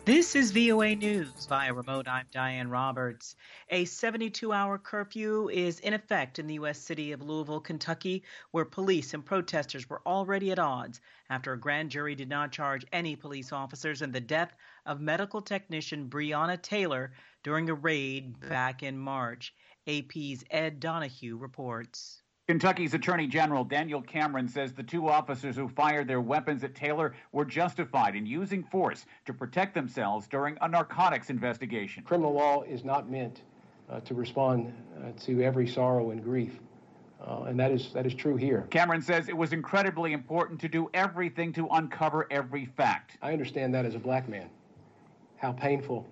This is VOA News via remote. I'm Diane Roberts. A 72-hour curfew is in effect in the U.S. city of Louisville, Kentucky, where police and protesters were already at odds after a grand jury did not charge any police officers in the death of medical technician Breonna Taylor during a raid back in March. AP's Ed Donahue reports. Kentucky's Attorney General Daniel Cameron says the two officers who fired their weapons at Taylor were justified in using force to protect themselves during a narcotics investigation. Criminal law is not meant to respond to every sorrow and grief, and that is true here. Cameron says it was incredibly important to do everything to uncover every fact. I understand that as a black man, how painful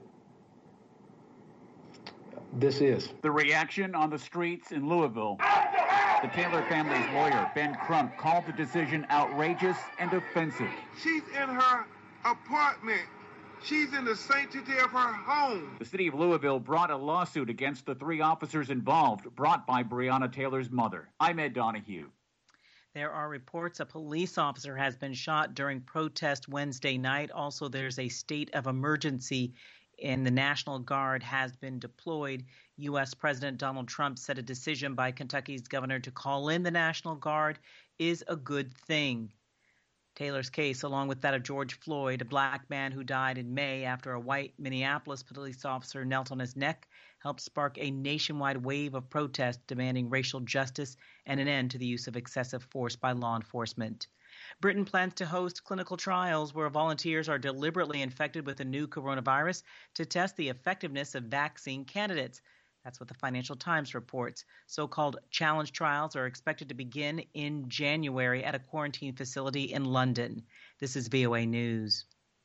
this is. The reaction on the streets in Louisville. The Taylor family's lawyer, Ben Crump, called the decision outrageous and offensive. She's in her apartment. She's in the sanctity of her home. The city of Louisville brought a lawsuit against the three officers involved, brought by Breonna Taylor's mother. I'm Ed Donahue. There are reports a police officer has been shot during protest Wednesday night. Also, there's a state of emergency and the National Guard has been deployed. U.S. President Donald Trump said a decision by Kentucky's governor to call in the National Guard is a good thing. Taylor's case, along with that of George Floyd, a black man who died in May after a white Minneapolis police officer knelt on his neck, helped spark a nationwide wave of protest demanding racial justice and an end to the use of excessive force by law enforcement. Britain plans to host clinical trials where volunteers are deliberately infected with the new coronavirus to test the effectiveness of vaccine candidates. That's what the Financial Times reports. So-called challenge trials are expected to begin in January at a quarantine facility in London. This is VOA News.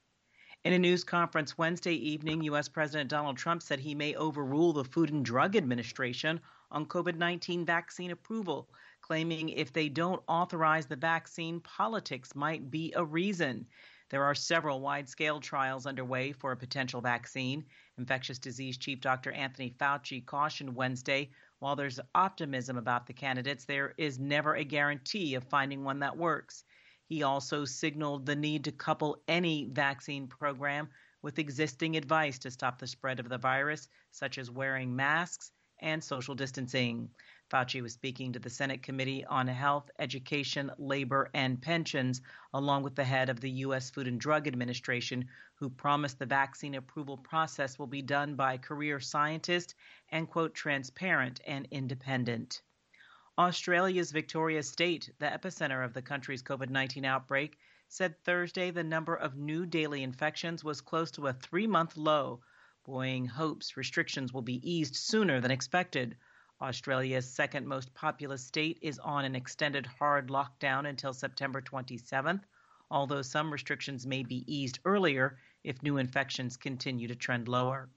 In a news conference Wednesday evening, U.S. President Donald Trump said he may overrule the Food and Drug Administration on COVID-19 vaccine approval, claiming if they don't authorize the vaccine, politics might be a reason. There are several wide-scale trials underway for a potential vaccine. Infectious disease chief Dr. Anthony Fauci cautioned Wednesday, while there's optimism about the candidates, there is never a guarantee of finding one that works. He also signaled the need to couple any vaccine program with existing advice to stop the spread of the virus, such as wearing masks and social distancing. Fauci was speaking to the Senate Committee on Health, Education, Labor, and Pensions, along with the head of the U.S. Food and Drug Administration, who promised the vaccine approval process will be done by career scientists and, quote, transparent and independent. Australia's Victoria State, the epicenter of the country's COVID-19 outbreak, said Thursday the number of new daily infections was close to a 3-month low, buoying hopes restrictions will be eased sooner than expected. Australia's second most populous state is on an extended hard lockdown until September 27th, although some restrictions may be eased earlier if new infections continue to trend lower.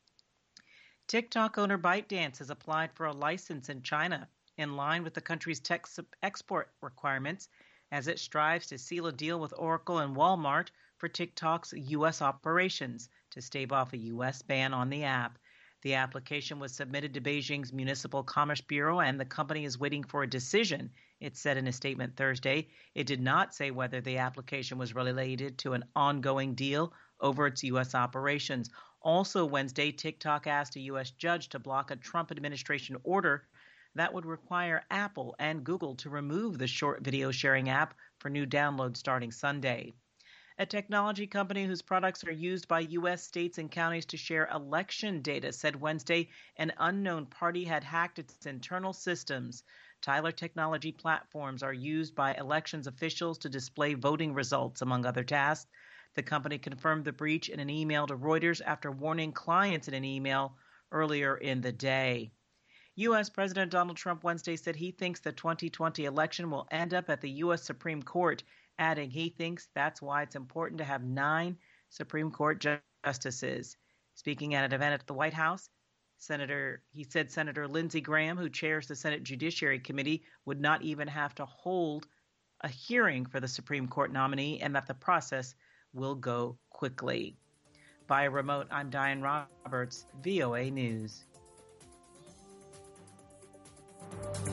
TikTok owner ByteDance has applied for a license in China in line with the country's tech export requirements as it strives to seal a deal with Oracle and Walmart for TikTok's U.S. operations to stave off a U.S. ban on the app. The application was submitted to Beijing's Municipal Commerce Bureau, and the company is waiting for a decision, it said in a statement Thursday. It did not say whether the application was related to an ongoing deal over its U.S. operations. Also Wednesday, TikTok asked a U.S. judge to block a Trump administration order that would require Apple and Google to remove the short video sharing app for new downloads starting Sunday. A technology company whose products are used by U.S. states and counties to share election data said Wednesday an unknown party had hacked its internal systems. Tyler Technology platforms are used by elections officials to display voting results, among other tasks. The company confirmed the breach in an email to Reuters after warning clients in an email earlier in the day. U.S. President Donald Trump Wednesday said he thinks the 2020 election will end up at the U.S. Supreme Court, adding he thinks that's why it's important to have 9 Supreme Court justices. Speaking at an event at the White House, he said Senator Lindsey Graham, who chairs the Senate Judiciary Committee, would not even have to hold a hearing for the Supreme Court nominee and that the process will go quickly. Via remote, I'm Diane Roberts, VOA News.